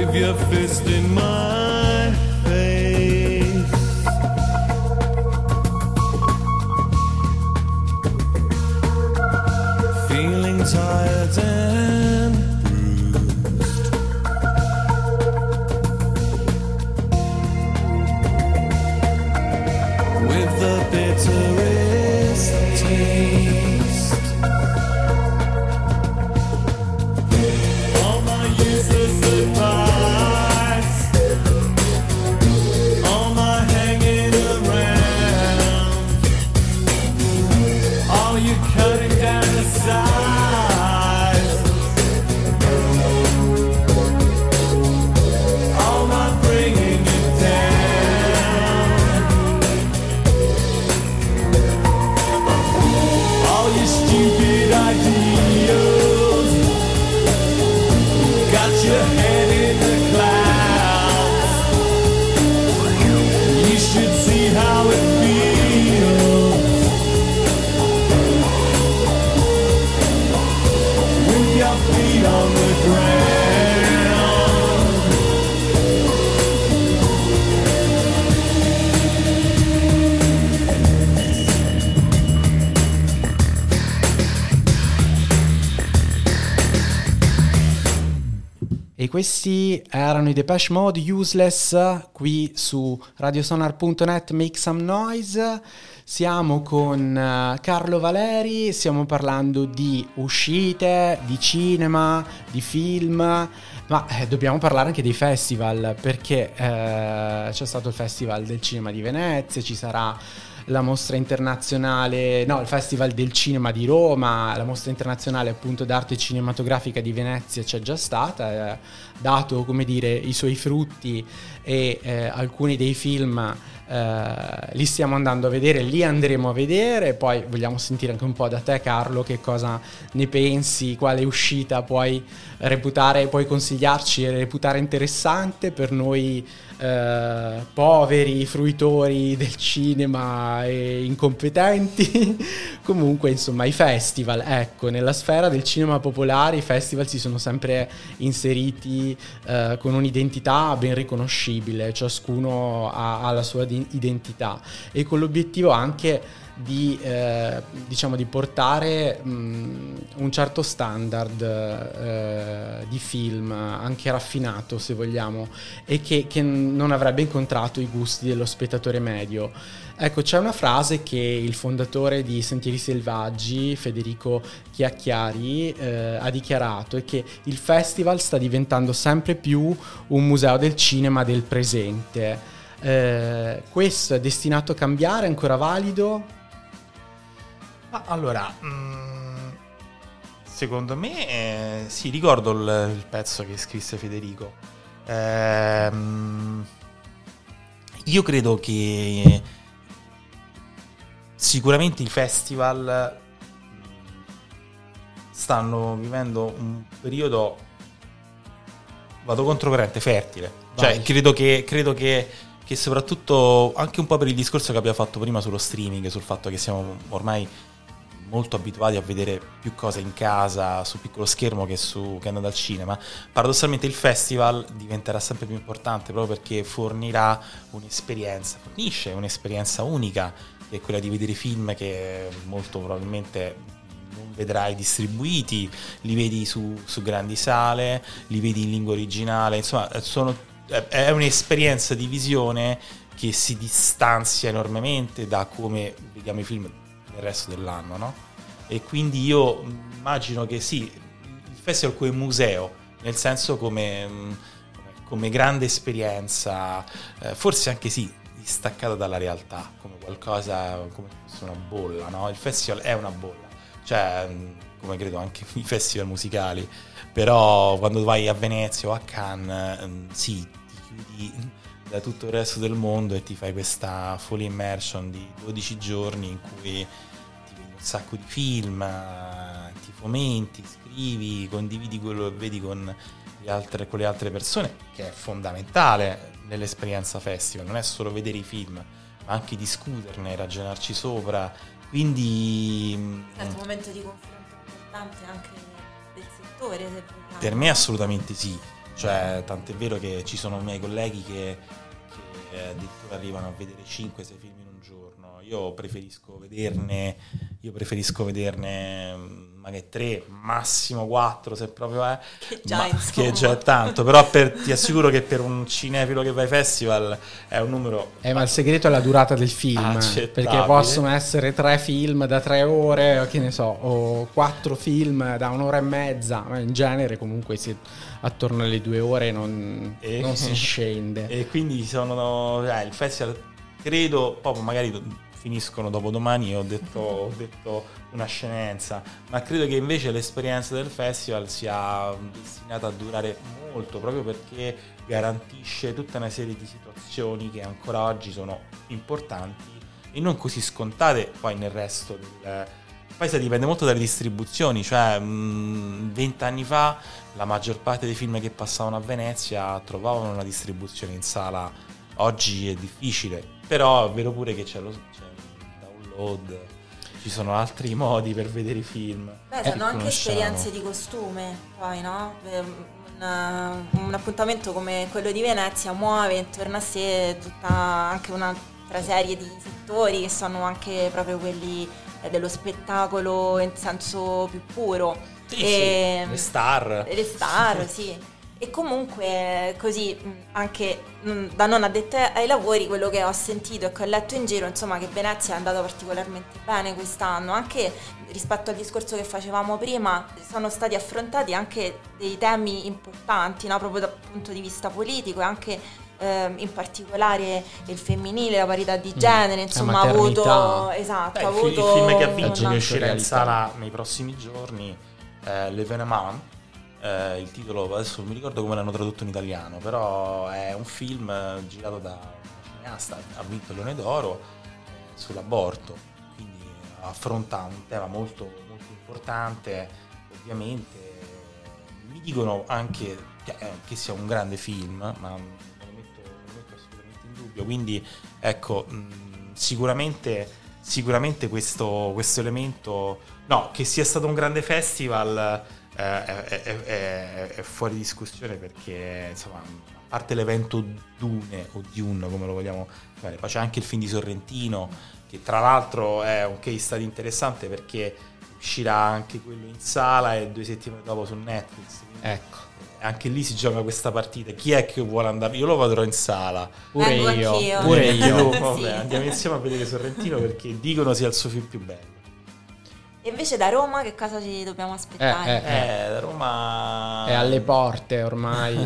with your fist in my face. Feeling tired and bruised, with the bitterest taste. All my useless advice, all my hanging around, all you cutting down the sides, all my bringing it down, all your stupid ideals got your head in the clouds. You should see how it feels with your feet on the ground. E questi erano i Depeche Mode, Useless, qui su radiosonar.net, Make Some Noise. Siamo con Carlo Valeri, stiamo parlando di uscite, di cinema, di film, ma dobbiamo parlare anche dei festival, perché c'è stato il Festival del Cinema di Venezia, ci sarà la mostra internazionale, no, il Festival del Cinema di Roma, la mostra internazionale appunto d'arte cinematografica di Venezia c'è già stata, dato, come dire, i suoi frutti, e alcuni dei film li stiamo andando a vedere, li andremo a vedere. Poi vogliamo sentire anche un po' da te, Carlo, che cosa ne pensi, quale uscita puoi consigliarci e reputare interessante per noi poveri fruitori del cinema e incompetenti. Comunque, insomma, i festival, ecco, nella sfera del cinema popolare i festival si sono sempre inseriti con un'identità ben riconoscibile, ciascuno ha la sua identità, e con l'obiettivo anche di diciamo di portare un certo standard di film, anche raffinato se vogliamo, e che non avrebbe incontrato i gusti dello spettatore medio. Ecco, c'è una frase che il fondatore di Sentieri Selvaggi, Federico Chiacchiari, ha dichiarato, è che il festival sta diventando sempre più un museo del cinema del presente. Questo è destinato a cambiare, è ancora valido? Allora, secondo me sì, ricordo il pezzo che scrisse Federico. Io credo che sicuramente i festival stanno vivendo un periodo, vado controcorrente, fertile. Cioè, credo che soprattutto anche un po' per il discorso che abbiamo fatto prima sullo streaming, sul fatto che siamo ormai molto abituati a vedere più cose in casa, su piccolo schermo, che andando al cinema, paradossalmente il festival diventerà sempre più importante, proprio perché fornisce un'esperienza unica, che è quella di vedere film che molto probabilmente non vedrai distribuiti, li vedi su grandi sale, li vedi in lingua originale, insomma è un'esperienza di visione che si distanzia enormemente da come vediamo i film nel resto dell'anno, no? E quindi io immagino che sì, il festival come museo, nel senso come grande esperienza, forse anche sì, distaccata dalla realtà, come qualcosa, come se fosse una bolla, no? Il festival è una bolla, cioè come credo anche i festival musicali, però quando vai a Venezia o a Cannes, sì, ti chiudi da tutto il resto del mondo e ti fai questa full immersion di 12 giorni in cui ti vedi un sacco di film, ti fomenti, scrivi, condividi quello che vedi con le altre persone, che è fondamentale nell'esperienza festival. Non è solo vedere i film, ma anche discuterne, ragionarci sopra, quindi è un momento di confronto importante anche del settore, se vogliamo. Per me assolutamente sì. cioè tant'è vero che ci sono miei colleghi che addirittura arrivano a vedere 5-6 film in un giorno. Io preferisco vederne magari 3, massimo 4 se proprio è, che già è tanto, però ti assicuro che per un cinefilo che va ai festival è un numero ma il segreto è la durata del film, perché possono essere 3 film da 3 ore, che ne so, o 4 film da 1 ora e mezza, ma in genere comunque attorno alle 2 ore non si scende. E quindi il festival, credo, proprio magari finiscono dopo domani, ho detto una scemenza, ma credo che invece l'esperienza del festival sia destinata a durare molto, proprio perché garantisce tutta una serie di situazioni che ancora oggi sono importanti e non così scontate poi nel resto del paese. Dipende molto dalle distribuzioni, cioè 20 anni fa la maggior parte dei film che passavano a Venezia trovavano una distribuzione in sala. Oggi è difficile, però è vero pure che c'è il download, ci sono altri modi per vedere i film. Sono anche esperienze di costume, poi no? Un appuntamento come quello di Venezia muove intorno a sé tutta anche un'altra serie di settori che sono anche proprio quelli dello spettacolo in senso più puro. Le star, sì. E comunque così anche da non addetta ai lavori, quello che ho sentito e che ho letto in giro, insomma, che Venezia è andata particolarmente bene quest'anno, anche rispetto al discorso che facevamo prima. Sono stati affrontati anche dei temi importanti, no? Proprio dal punto di vista politico e anche in particolare il femminile, la parità di genere, insomma, ha avuto il film che ha vinto, che uscirà in sala nei prossimi giorni, L'Evenement. Il titolo adesso non mi ricordo come l'hanno tradotto in italiano, però è un film girato da una cineasta, ha vinto il Leone d'Oro, sull'aborto, quindi affronta un tema molto, molto importante. Ovviamente mi dicono anche che sia un grande film, ma non lo metto assolutamente in dubbio, quindi ecco, sicuramente questo elemento, no, che sia stato un grande festival è fuori discussione, perché insomma, a parte l'evento Dune o Dune come lo vogliamo fare, poi c'è anche il film di Sorrentino, che tra l'altro è un case study interessante perché uscirà anche quello in sala e 2 settimane dopo su Netflix, ecco, anche lì si gioca questa partita. Chi è che vuole andare? Io lo vedrò in sala, pure io. Vabbè, andiamo insieme a vedere Sorrentino perché dicono sia il suo film più bello. E invece da Roma che cosa ci dobbiamo aspettare? Da Roma è alle porte ormai.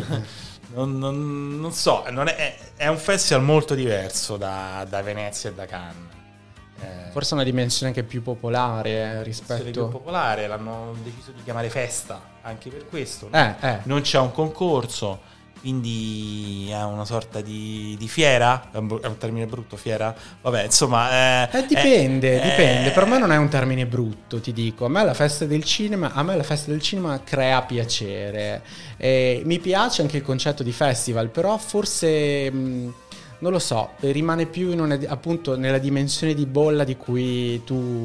non so, è un festival molto diverso da Venezia e da Cannes. Forse una dimensione anche più popolare rispetto... più popolare, l'hanno deciso di chiamare festa anche per questo. Non c'è un concorso, quindi è una sorta di fiera, è un termine brutto, fiera? Vabbè, insomma... dipende, per me non è un termine brutto, ti dico. A me la festa del cinema crea piacere. Mi piace anche il concetto di festival, però forse... non lo so, rimane più appunto nella dimensione di bolla di cui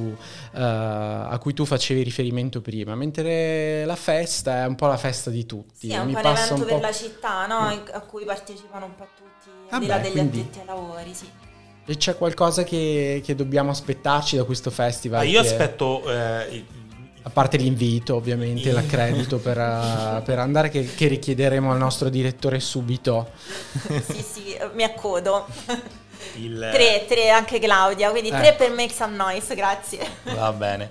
a cui tu facevi riferimento prima, mentre la festa è un po' la festa di tutti. Sì, è un po' un evento per la città, no? A cui partecipano un po' tutti, al di là degli addetti ai lavori, sì. E c'è qualcosa che dobbiamo aspettarci da questo festival? Io aspetto... a parte l'invito, ovviamente, l'accredito per andare, che richiederemo al nostro direttore subito. Sì, mi accodo. 3 anche Claudia, quindi 3 per Make Some Noise, grazie. Va bene.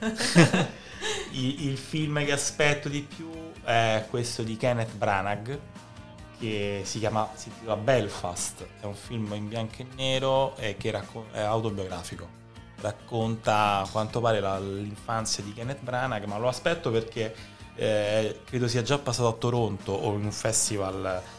Il film che aspetto di più è questo di Kenneth Branagh, che si intitola Belfast. È un film in bianco e nero e che è autobiografico. Racconta a quanto pare l'infanzia di Kenneth Branagh, ma lo aspetto perché credo sia già passato a Toronto o in un festival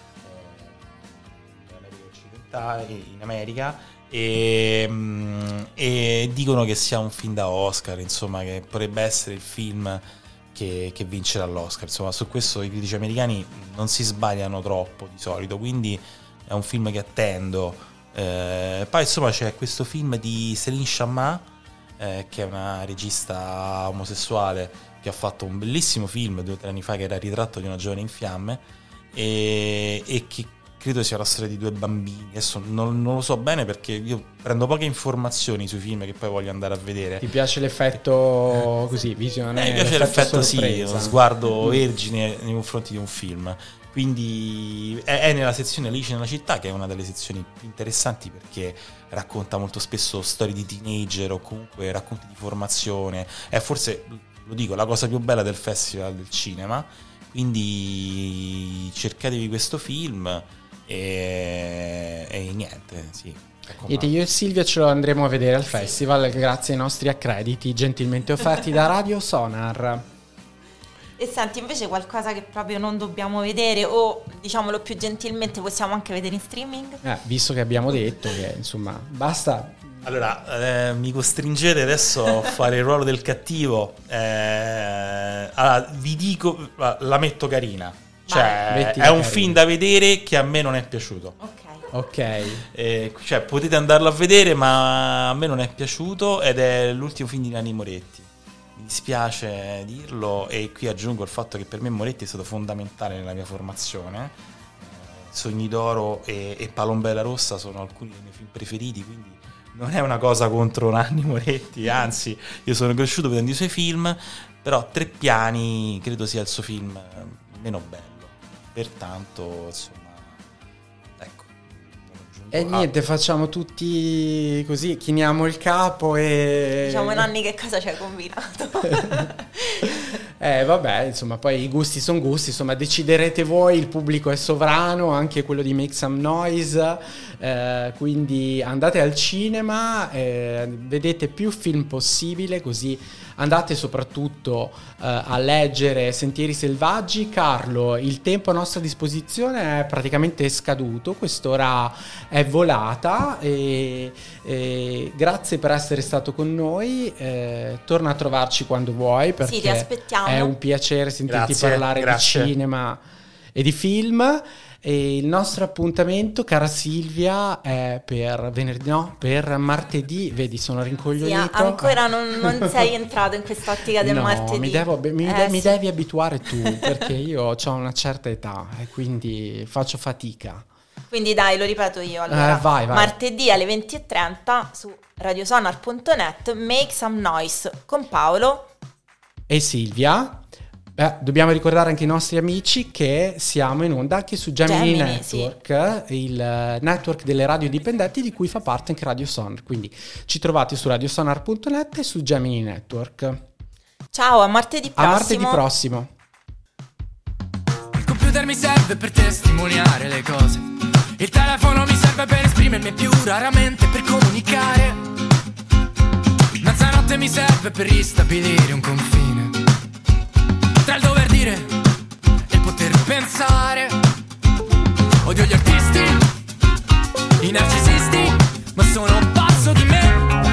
in America e dicono che sia un film da Oscar, insomma, che potrebbe essere il film che vincerà l'Oscar. Insomma, su questo i critici americani non si sbagliano troppo di solito, quindi è un film che attendo. Poi insomma c'è questo film di Céline Sciamma, che è una regista omosessuale che ha fatto un bellissimo film 2 o 3 anni fa che era Il ritratto di una giovane in fiamme, e che credo sia la storia di due bambini. Adesso non lo so bene perché io prendo poche informazioni sui film che poi voglio andare a vedere. Ti piace l'effetto così, visione? Mi piace l'effetto sorpresa. uno sguardo vergine nei confronti di un film. Quindi è nella sezione Alice nella città, che è una delle sezioni più interessanti perché racconta molto spesso storie di teenager o comunque racconti di formazione. È forse, lo dico, la cosa più bella del Festival del Cinema. Quindi cercatevi questo film e niente, sì. Niente, io e Silvia ce lo andremo a vedere al festival grazie ai nostri accrediti gentilmente offerti da Radio Sonar. E senti, invece qualcosa che proprio non dobbiamo vedere o diciamolo più gentilmente possiamo anche vedere in streaming? Visto che abbiamo detto che insomma basta. Allora, mi costringete adesso a fare il ruolo del cattivo. Allora, vi dico, la metto carina. Cioè, è un film da vedere che a me non è piaciuto. Ok. Cioè, potete andarlo a vedere, ma a me non è piaciuto ed è l'ultimo film di Nanni Moretti. Mi dispiace dirlo e qui aggiungo il fatto che per me Moretti è stato fondamentale nella mia formazione. Sogni d'oro e Palombella Rossa sono alcuni dei miei film preferiti, quindi non è una cosa contro Nanni Moretti, anzi io sono cresciuto vedendo i suoi film, però Tre piani credo sia il suo film meno bello, pertanto insomma ecco. E niente, facciamo tutti così, chiniamo il capo e... Diciamo Nanni che cosa ci hai combinato? Vabbè, insomma, poi i gusti sono gusti, insomma, deciderete voi, il pubblico è sovrano, anche quello di Make Some Noise, quindi andate al cinema, vedete più film possibile, così andate soprattutto a leggere Sentieri Selvaggi. Carlo, il tempo a nostra disposizione è praticamente scaduto, quest'ora è volata e grazie per essere stato con noi, torna a trovarci quando vuoi perché sì, ti aspettiamo. È un piacere sentirti parlare di cinema e di film. E il nostro appuntamento, cara Silvia, è per venerdì, no, per martedì. Vedi, sono rincoglionito. Sì, ancora non sei entrato in quest'ottica del martedì. Mi devi abituare tu, perché io ho una certa età e quindi faccio fatica. Quindi dai, lo ripeto io. Allora, vai. Martedì alle 20:30 su radiosonar.net, Make Some Noise con Paolo e Silvia. Dobbiamo ricordare anche i nostri amici che siamo in onda anche su Gemini Network, sì. Il network delle radio indipendenti di cui fa parte anche Radio Sonar, quindi ci trovate su radiosonar.net e su Gemini Network. Ciao, a martedì prossimo. A martedì prossimo. Il computer mi serve per testimoniare le cose, il telefono mi serve per esprimermi più raramente, per comunicare. Mezzanotte mi serve per ristabilire un confine tra il dover dire e il poter pensare. Odio gli artisti, i narcisisti, ma sono un passo di me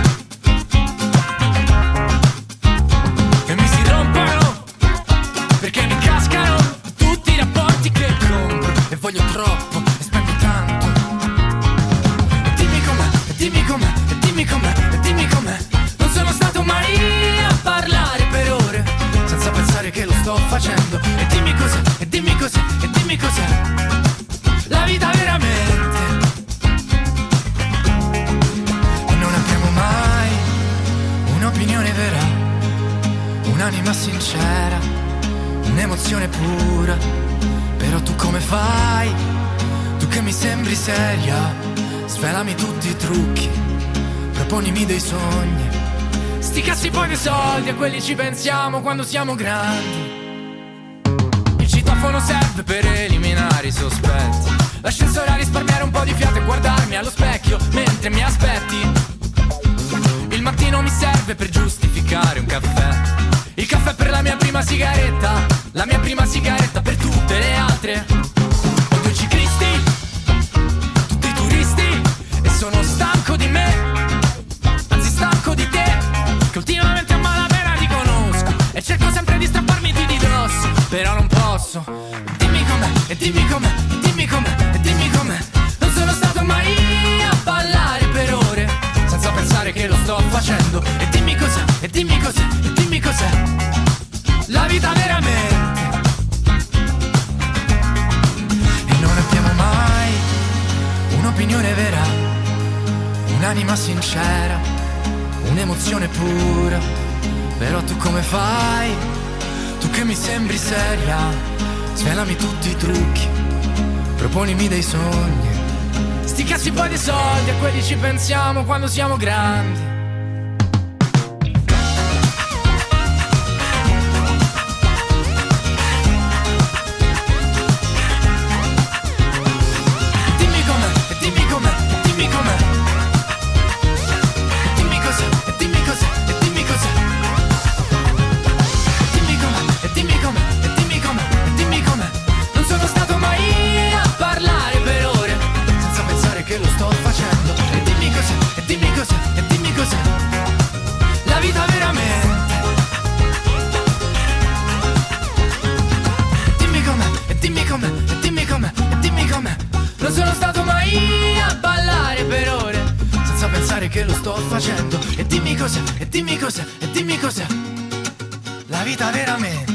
e mi si rompono perché mi cascano tutti i rapporti che compro e voglio troppo e spendo tanto. E dimmi com'è, e dimmi com'è, e dimmi com'è, e dimmi com'è. Non sono stato mai a parlare per ore senza pensare che lo sto facendo. E dimmi cos'è, e dimmi cos'è, e dimmi cos'è la vita veramente. E non abbiamo mai un'opinione vera, un'anima sincera, un'emozione pura. Però tu come fai? Tu che mi sembri seria, svelami tutti i trucchi, proponimi dei sogni. Sti cazzi poi dei soldi, a quelli ci pensiamo quando siamo grandi. Il citofono serve per eliminare i sospetti, l'ascensore a risparmiare un po' di fiato e guardarmi allo specchio mentre mi aspetti. Il mattino mi serve per giustificare un caffè, il caffè per la mia prima sigaretta, la mia prima sigaretta per tutte le altre. Odio i ciclisti, tutti i turisti, e sono stanco di me, anzi stanco di te, che ultimamente a malapena ti conosco e cerco sempre di strapparmi di dosso, però non posso. Dimmi com'è, e dimmi com'è, e dimmi com'è, e dimmi com'è. Non sono stato mai a ballare per ore senza pensare che lo sto facendo. E dimmi cos'è, e dimmi cos'è, e dimmi cos'è la vita veramente. un'anima sincera, un'emozione pura. Però tu come fai? Tu che mi sembri seria, svelami tutti i trucchi, proponimi dei sogni. Sti cazzi poi dei soldi, a quelli ci pensiamo quando siamo grandi. Che lo sto facendo. E dimmi cos'è, e dimmi cos'è, e dimmi cos'è la vita veramente.